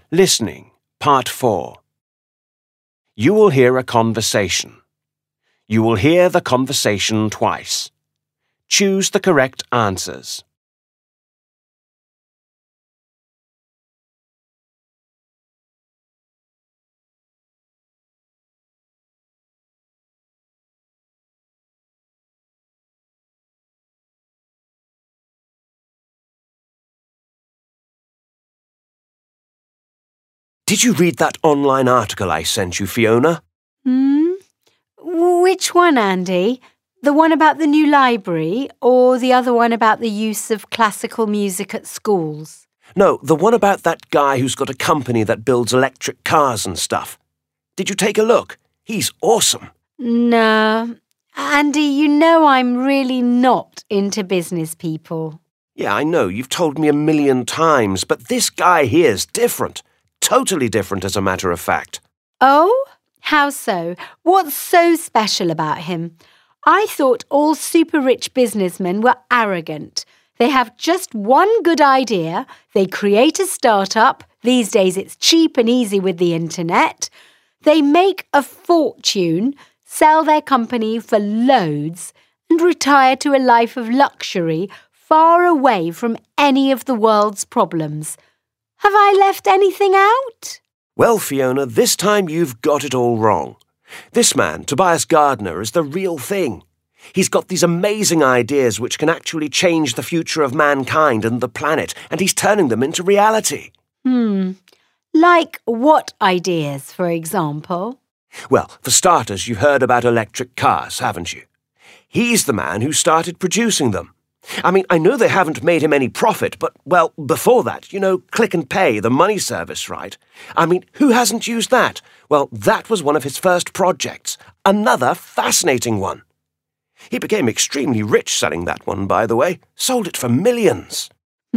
Listening, Part 4. You will hear a conversation. You will hear the conversation twice. Choose the correct answers. Did you read that online article I sent you, Fiona? Which one, Andy? The one about the new library or the other one about the use of classical music at schools? No, the one about that guy who's got a company that builds electric cars and stuff. Did you take a look? He's awesome. No. Andy, you know I'm really not into business people. Yeah, I know, you've told me 1,000,000 times, but this guy here's different. Totally different, as a matter of fact. Oh? How so? What's so special about him? I thought all super-rich businessmen were arrogant. They have just one good idea, they create a startup, these days it's cheap and easy with the internet, they make a fortune, sell their company for loads, and retire to a life of luxury far away from any of the world's problems. Have I left anything out? Well, Fiona, this time you've got it all wrong. This man, Tobias Gardner, is the real thing. He's got these amazing ideas which can actually change the future of mankind and the planet, and he's turning them into reality. Like what ideas, for example? Well, for starters, you've heard about electric cars, haven't you? He's the man who started producing them. I mean, I know they haven't made him any profit, but, well, before that, Click and Pay, the money service, right? I mean, who hasn't used that? Well, that was one of his first projects. Another fascinating one. He became extremely rich selling that one, by the way. Sold it for millions.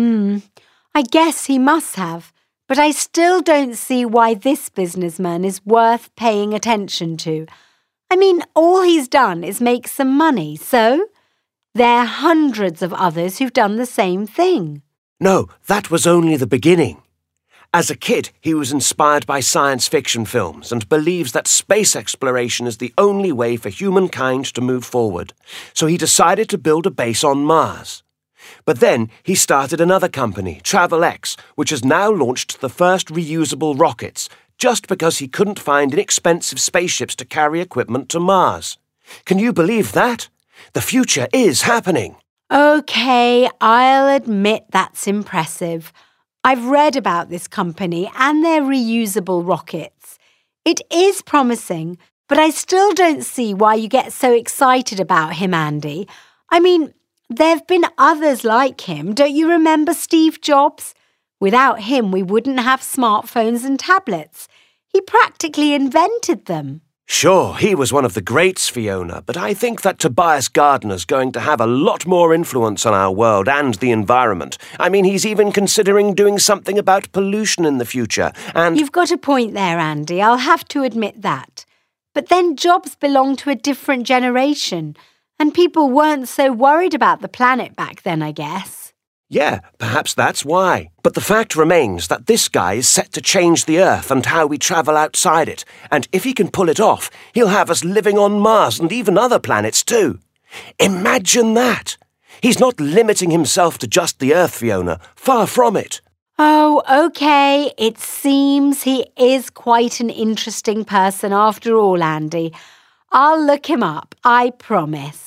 I guess he must have, but I still don't see why this businessman is worth paying attention to. I mean, all he's done is make some money, so there are hundreds of others who've done the same thing. No, that was only the beginning. As a kid, he was inspired by science fiction films and believes that space exploration is the only way for humankind to move forward. So he decided to build a base on Mars. But then he started another company, TravelX, which has now launched the first reusable rockets, just because he couldn't find inexpensive spaceships to carry equipment to Mars. Can you believe that? The future is happening. OK, I'll admit that's impressive. I've read about this company and their reusable rockets. It is promising, but I still don't see why you get so excited about him, Andy. I mean, there've been others like him. Don't you remember Steve Jobs? Without him, we wouldn't have smartphones and tablets. He practically invented them. Sure, he was one of the greats, Fiona, but I think that Tobias Gardner's going to have a lot more influence on our world and the environment. I mean, he's even considering doing something about pollution in the future, and You've got a point there, Andy. I'll have to admit that. But then Jobs belonged to a different generation, and people weren't so worried about the planet back then, I guess. yeah, perhaps that's why. But the fact remains that this guy is set to change the Earth and how we travel outside it. And if he can pull it off, he'll have us living on Mars and even other planets too. Imagine that! He's not limiting himself to just the Earth, Fiona. Far from it. Oh, OK. It seems he is quite an interesting person after all, Andy. I'll look him up, I promise.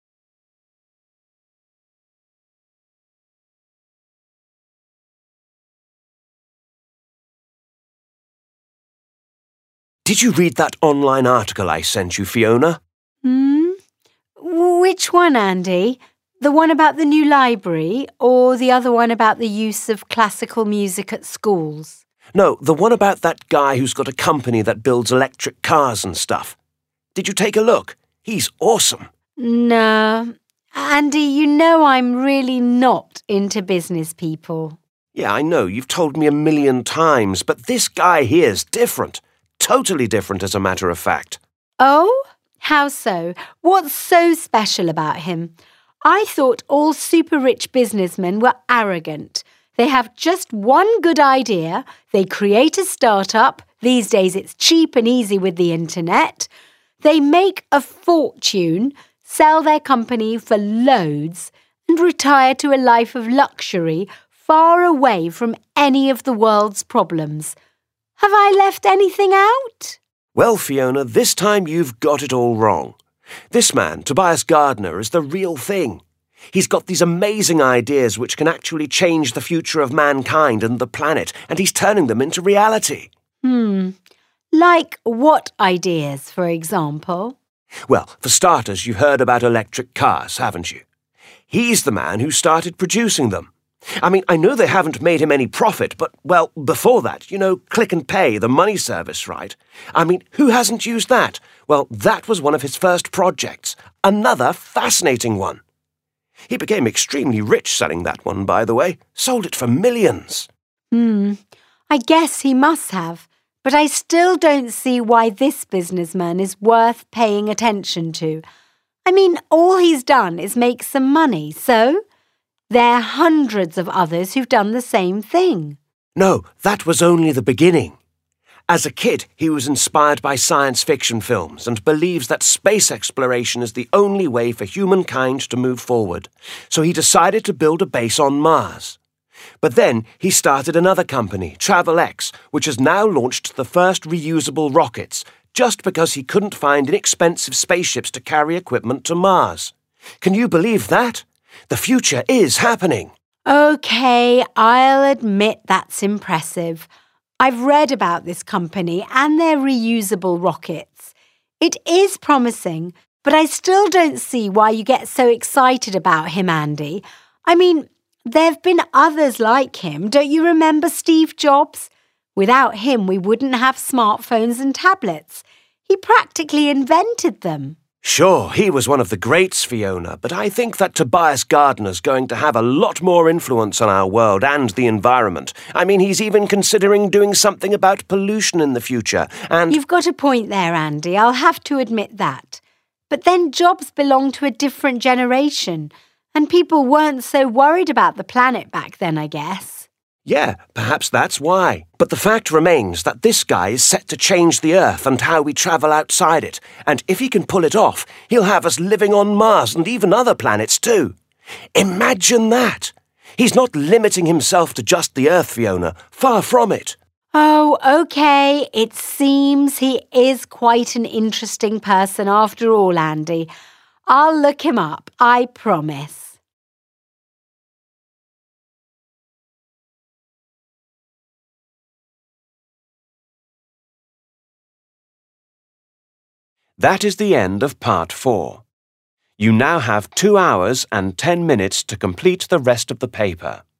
Did you read that online article I sent you, Fiona? Which one, Andy? The one about the new library or the other one about the use of classical music at schools? No, the one about that guy who's got a company that builds electric cars and stuff. Did you take a look? He's awesome. No. Andy, you know I'm really not into business people. Yeah, I know, you've told me 1,000,000 times, but this guy here's different. Totally different, as a matter of fact. Oh? How so? What's so special about him? I thought all super-rich businessmen were arrogant. They have just one good idea. They create a startup. These days it's cheap and easy with the internet. They make a fortune, sell their company for loads, and retire to a life of luxury far away from any of the world's problems. Have I left anything out? Well, Fiona, this time you've got it all wrong. This man, Tobias Gardner, is the real thing. He's got these amazing ideas which can actually change the future of mankind and the planet, and he's turning them into reality. Like what ideas, for example? Well, for starters, you've heard about electric cars, haven't you? He's the man who started producing them. I mean, I know they haven't made him any profit, but, well, before that, Click and Pay, the money service, right? I mean, who hasn't used that? Well, that was one of his first projects. Another fascinating one. He became extremely rich selling that one, by the way. Sold it for millions. I guess he must have. But I still don't see why this businessman is worth paying attention to. I mean, all he's done is make some money, so there are hundreds of others who've done the same thing. No, that was only the beginning. As a kid, he was inspired by science fiction films and believes that space exploration is the only way for humankind to move forward. So he decided to build a base on Mars. But then he started another company, TravelX, which has now launched the first reusable rockets, just because he couldn't find inexpensive spaceships to carry equipment to Mars. Can you believe that? The future is happening. OK, I'll admit that's impressive. I've read about this company and their reusable rockets. It is promising, but I still don't see why you get so excited about him, Andy. I mean, there've been others like him. Don't you remember Steve Jobs? Without him, we wouldn't have smartphones and tablets. He practically invented them. Sure, he was one of the greats, Fiona, but I think that Tobias Gardner's going to have a lot more influence on our world and the environment. I mean, he's even considering doing something about pollution in the future, and... You've got a point there, Andy. I'll have to admit that. But then Jobs belonged to a different generation, and people weren't so worried about the planet back then, I guess. Yeah, perhaps that's why. But the fact remains that this guy is set to change the Earth and how we travel outside it. And if he can pull it off, he'll have us living on Mars and even other planets too. Imagine that! He's not limiting himself to just the Earth, Fiona. Far from it. Oh, OK. It seems he is quite an interesting person after all, Andy. I'll look him up, I promise. That is the end of part 4. You now have 2 hours and 10 minutes to complete the rest of the paper.